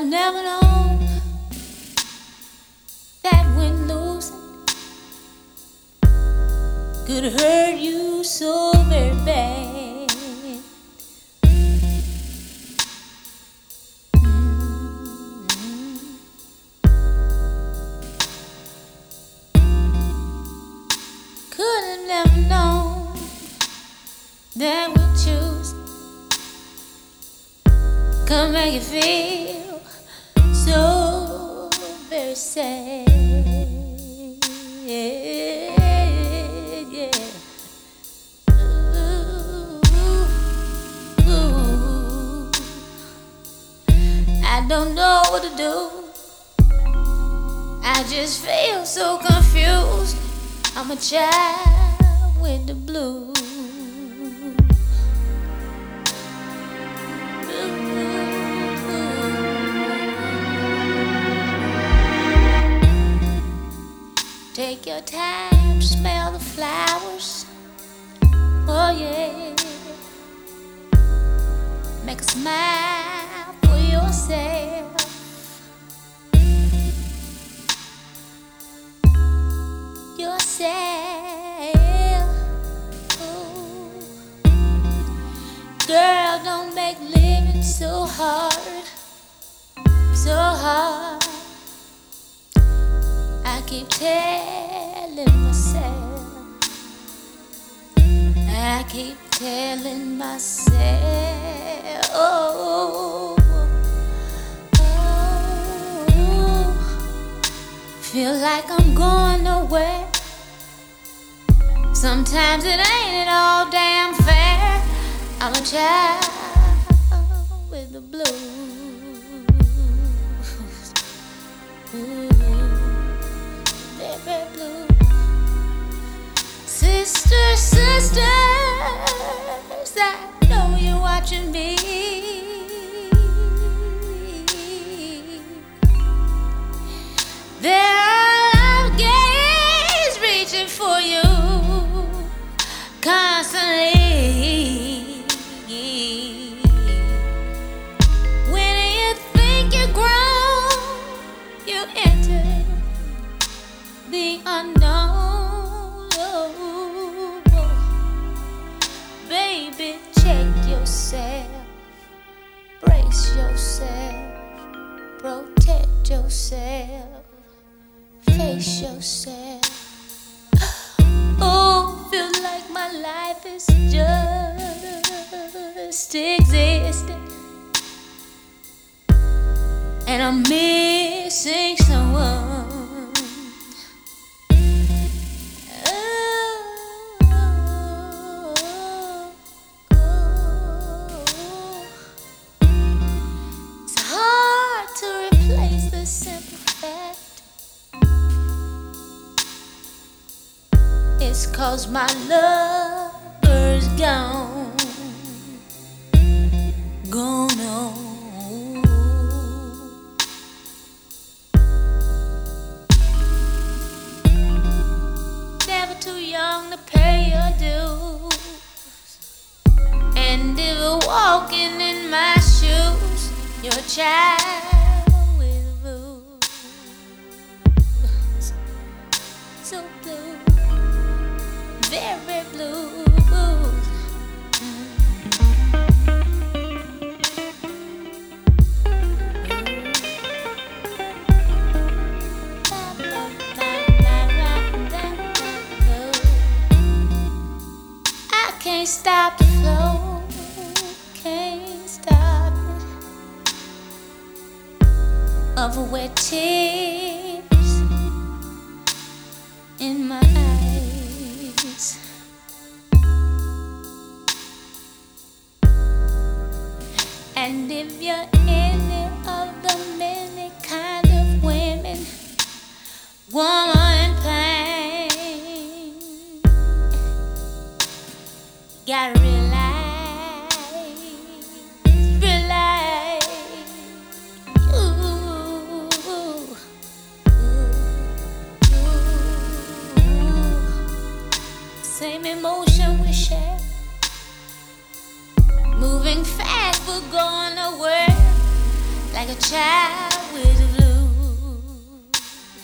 never known that when losing could hurt you so very bad. Could have never known that we choose could make you feel so very sad. Yeah. Ooh. I don't know what to do. I just feel so confused. I'm a child with the blues. Take your time to smell the flowers. Oh yeah. Make a smile for yourself. Ooh. Girl, don't make living so hard. So hard. I keep telling myself, I keep telling myself, feel like I'm going nowhere. Sometimes it ain't at all damn fair. I'm a child with the blues. Ooh. Baby blue. Sisters, I know you're watching me. There are gays reaching for you constantly. When you think you're grown, you enter the unknown. Baby, check yourself, brace yourself, protect yourself, face yourself. Oh, feel like my life is just existing, and I'm missing someone. It's 'cause my lover's gone on. Never too young to pay your dues, and if you're walking in my shoes, you're a child with blues. So blue. Very blue. I can't stop the flow, can't stop it, of wet tears in my eyes. And if you're any of the many kind of women, woman in pain, gotta realize, same emotion we share. Moving fast, we're going nowhere. like a child with the blues.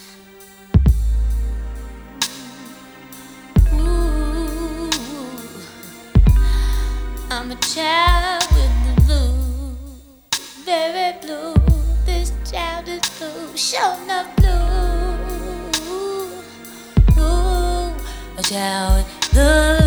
Ooh, I'm a child with the blues, very blue. This child is blue, sure enough blue. Ooh, a child with the